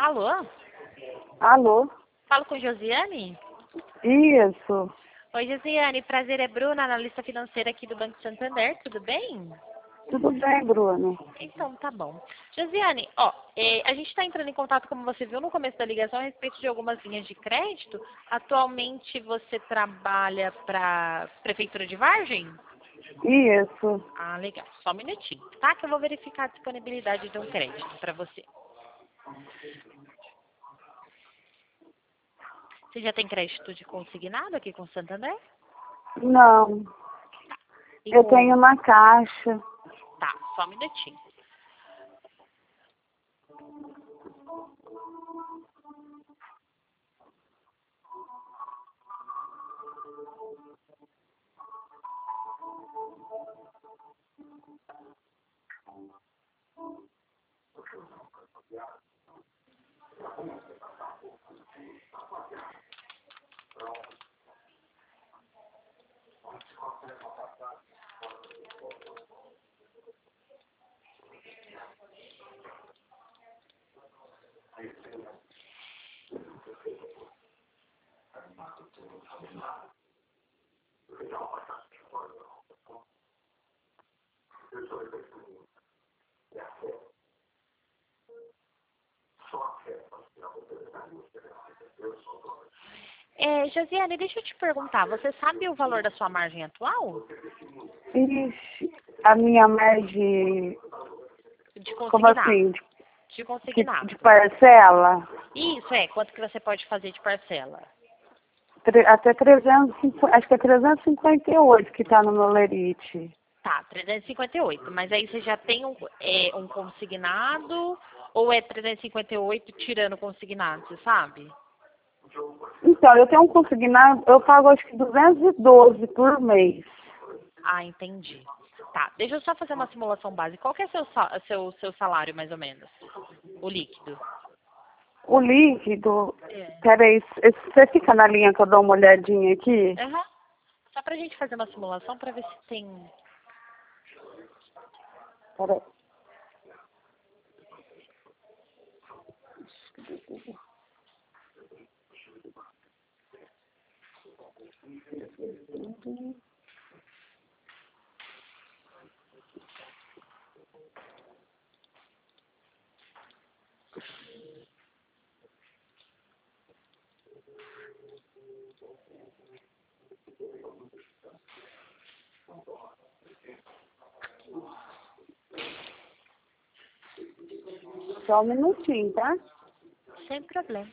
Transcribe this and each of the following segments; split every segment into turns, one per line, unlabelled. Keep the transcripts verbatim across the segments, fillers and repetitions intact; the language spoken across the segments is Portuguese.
Alô?
Alô?
Falo com Josiane?
Isso.
Oi, Josiane. Prazer, é Bruna, analista financeira aqui do Banco Santander. Tudo bem?
Tudo bem, Bruno?
Então, tá bom. Josiane, ó, é, a gente está entrando em contato, como você viu no começo da ligação, a respeito de algumas linhas de crédito. Atualmente você trabalha para Prefeitura de Vargem?
Isso.
Ah, legal. Só um minutinho, tá? Que eu vou verificar a disponibilidade de um crédito para você. Você já tem crédito de consignado aqui com o Santander?
Não.
E
Eu
com-
tenho uma caixa.
Tá, só um minutinho. É, Josiane, deixa eu te perguntar, você sabe o valor da sua margem atual?
Ixi, a minha margem,
De
como
consignado.
assim?
De
De,
consignado.
de parcela?
Isso, é. Quanto que você pode fazer de parcela?
Tre- Até trezentos e cinquenta, acho que é trezentos e cinquenta e oito que tá no meu lerite.
Tá, trezentos e cinquenta e oito. Mas aí você já tem um, é, um consignado ou é trezentos e cinquenta e oito tirando o consignado, você sabe?
Então, eu tenho um consignado, eu pago acho que duzentos e doze por mês.
Ah, entendi. Tá, deixa eu só fazer uma simulação básica. Qual que é seu, sa- seu, seu salário, mais ou menos? O líquido?
O líquido,
É.
peraí, c- você fica na linha que eu dou uma olhadinha aqui?
Aham. Só pra gente fazer uma simulação pra ver se tem...
Peraí. Só um minutinho, tá?
Sem problema.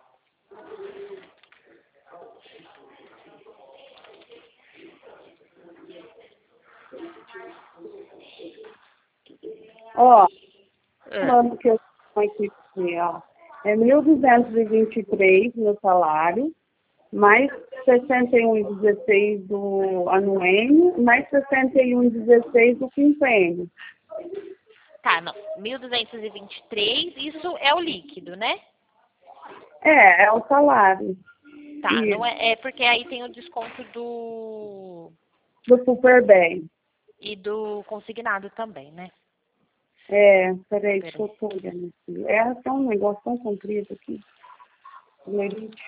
Ó,
É.
falando que eu tenho aqui, assim, ó, é mil duzentos e vinte e três meu salário, mais sessenta e um e dezesseis do anuênio, mais sessenta e um e dezesseis do quinquênio.
Tá, não. mil duzentos e vinte e três, isso é o líquido, né?
É, é o salário.
Tá, não
Isso,
é, é porque aí tem o desconto do
do Super Bem.
e do consignado também, né?
É, peraí, deixa
Peraí.
eu tô olhando aqui. É até um negócio tão comprido aqui. Lerite.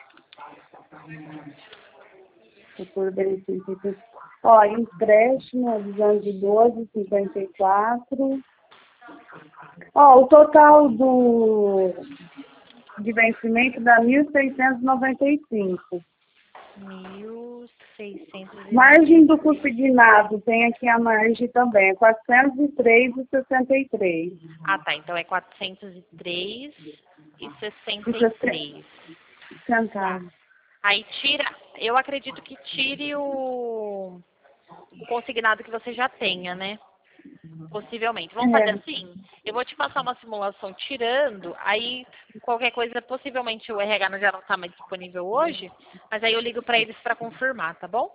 Super Bem, cinquenta e quatro. Ó, empréstimo, duzentos e doze, cinquenta e quatro. Ó, o total do de vencimento dá mil seiscentos e noventa e cinco.
mil seiscentos e
Margem do consignado, tem aqui a margem também, é quatrocentos e três e sessenta e três.
Ah, tá. Então é quatrocentos e três e sessenta
E
e
sessenta
três. Tá.
centavos.
Aí tira, eu acredito que tire o, o consignado que você já tenha, né? Possivelmente. Vamos fazer
É,
assim? Eu vou te passar uma simulação tirando, aí qualquer coisa, possivelmente o R H já não está mais disponível hoje, mas aí eu ligo para eles para confirmar, tá bom?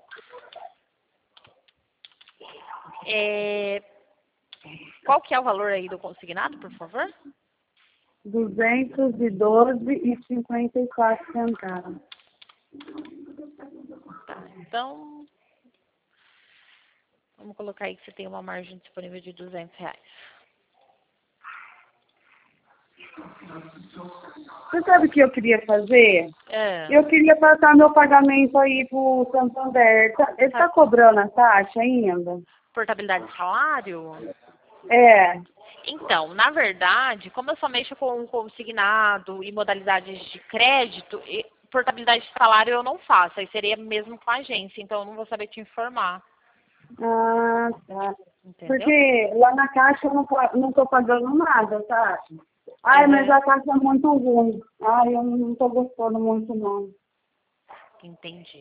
É, qual que é o valor aí do consignado, por favor?
duzentos e doze e cinquenta e quatro centavos.
Tá, então, vamos colocar aí que você tem uma margem disponível de duzentos reais.
Você sabe o que eu queria fazer?
É.
Eu queria passar meu pagamento aí pro Santander. Tá- Ele tá cobrando a taxa ainda?
Portabilidade de salário?
É.
Então, na verdade, como eu só mexo com consignado e modalidades de crédito, e portabilidade de salário eu não faço. Aí seria mesmo com a agência, então eu não vou saber te informar.
Ah, tá.
Entendeu?
Porque lá na caixa eu não, pa- não tô pagando nada, tá? Ai,
Uhum.
mas a caixa é muito ruim. Ai, eu não tô gostando muito, não.
Entendi.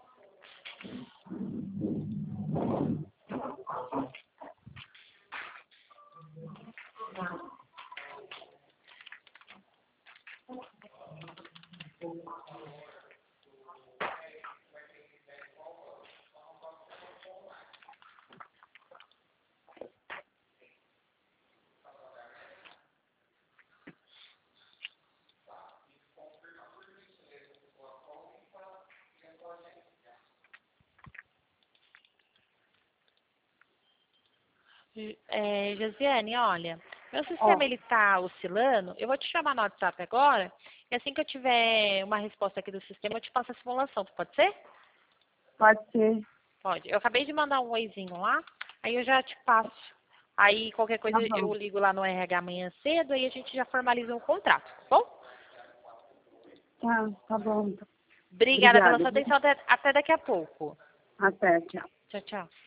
É, Josiane, olha, meu sistema
Ó,
ele tá oscilando. Eu vou te chamar no WhatsApp agora. E assim que eu tiver uma resposta aqui do sistema, eu te passo a simulação. Pode ser?
pode ser.
Pode. Eu acabei de mandar um oizinho lá, aí eu já te passo. Aí qualquer coisa
Tá bom.
eu ligo lá no R H amanhã cedo, aí a gente já formaliza um contrato, tá bom?
Tá, tá bom.
Obrigada pela
Obrigada.
sua atenção. Até até daqui a pouco.
Até, tchau.
Tchau, tchau.